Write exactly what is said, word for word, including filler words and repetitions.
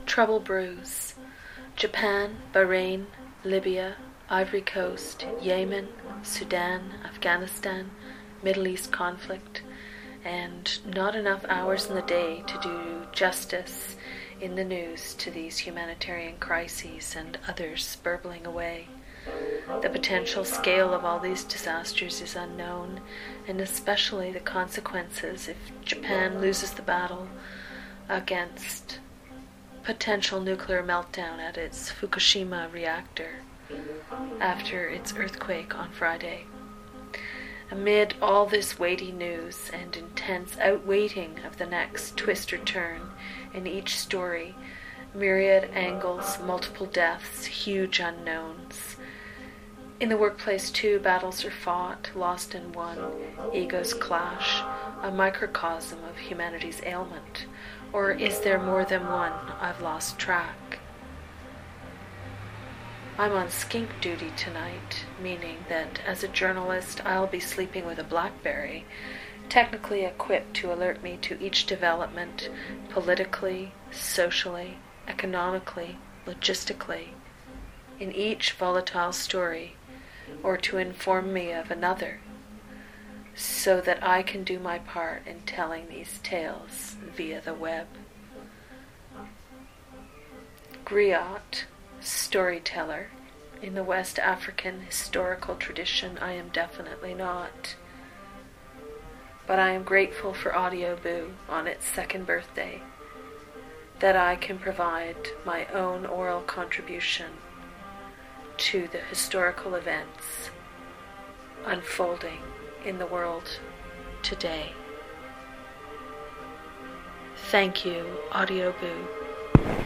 Trouble brews. Japan, Bahrain, Libya, Ivory Coast, Yemen, Sudan, Afghanistan, Middle East conflict, and not enough hours in the day to do justice in the news to these humanitarian crises and others burbling away. The potential scale of all these disasters is unknown, and especially the consequences if Japan loses the battle against potential nuclear meltdown at its Fukushima reactor after its earthquake on Friday. Amid all this weighty news and intense outwaiting of the next twist or turn in each story, myriad angles, multiple deaths, huge unknowns. In the workplace too, battles are fought, lost and won, egos clash, a microcosm of humanity's ailment. Or is there more than one? I've lost track. I'm on skink duty tonight, meaning that as a journalist I'll be sleeping with a BlackBerry, technically equipped to alert me to each development, politically, socially, economically, logistically, in each volatile story, or to inform me of another, so that I can do my part in telling these tales via the web. Griot, storyteller. In the West African historical tradition, I am definitely not. But I am grateful for Audioboo on its second birthday, that I can provide my own oral contribution to the historical events unfolding in the world today. Thank you, Audioboo.